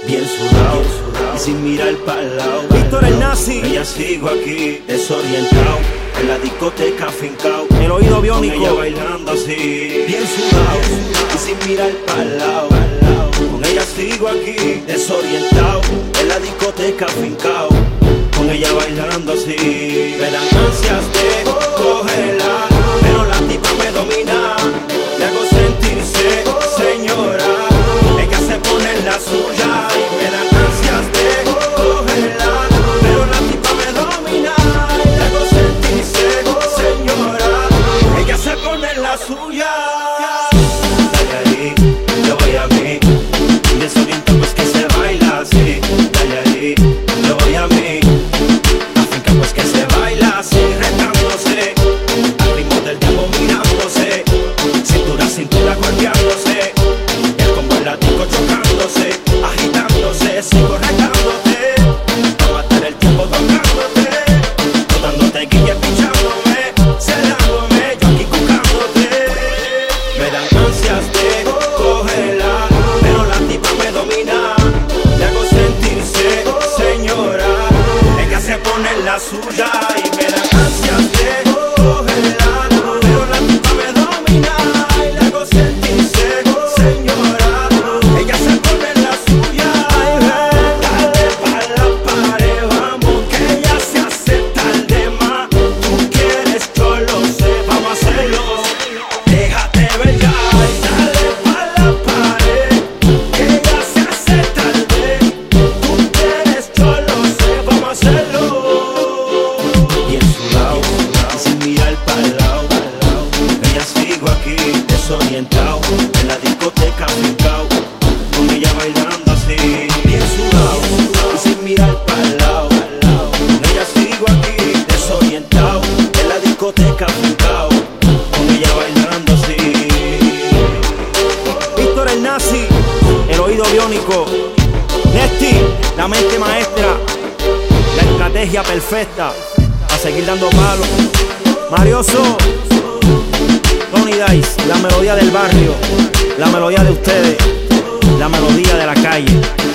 bien sudado y sin mirar para el lado. Víctor el Nazi, ella sigo aquí desorientado, en la discoteca fincao, el oído biónico, con ella bailando así, bien sudado y sin mirar para el lado. Con ella sigo aquí desorientado, en la discoteca fincao, con ella bailando así. Me dan ansias de cogerla, pero la tipa me domina. Le hago sentirse señora, ella se pone en la suya. Y me dan ansias de cogerla, pero la tipa me domina. Le hago sentirse señora, ella se pone en la suya. Dale ahí, yo voy a mí, desorientado pues que se baila así. Dale ahí, yo voy a mí, afinca pues que se baila así, retándose al ritmo del tiempo mirándose, cintura a cintura golpeándose, el combo en la disco chocándose, agitándose, sigo retándote, pa' matar el tiempo tocándote, botándote guille, pichándome, celándome, yo aquí cucándote. Me dan ansias de cogerla, pero la tipa me domina. Le hago sentirse señora, ella se pone en la suya. Y me dan ansias de cogerla, pero la tipa me domina. Y le hago sentirse señora, ella se pone en la suya. Ay, ven, dale pa' la pared, vamos, que ella se hace tarde más. Tú quieres, yo lo sé, vamos a hacerlo. Déjate ver ya, y dale pa' la pared, que ella se hace tarde. Tú quieres, yo lo sé, vamos a hacerlo. Bien sudado, y sin mirar para el lado. Ella sigo aquí, desorientado, en la discoteca fincao, con ella bailando así. Bien sudado, y sin mirar para el lado. Ella sigo aquí, desorientado, en la discoteca fincao, con ella bailando así. Víctor el Nazi, el oído biónico, Nesty, la mente maestra, la estrategia perfecta, a seguir dando palos. Marioso, Tony Dice, la melodía del barrio, la melodía de ustedes, la melodía de la calle.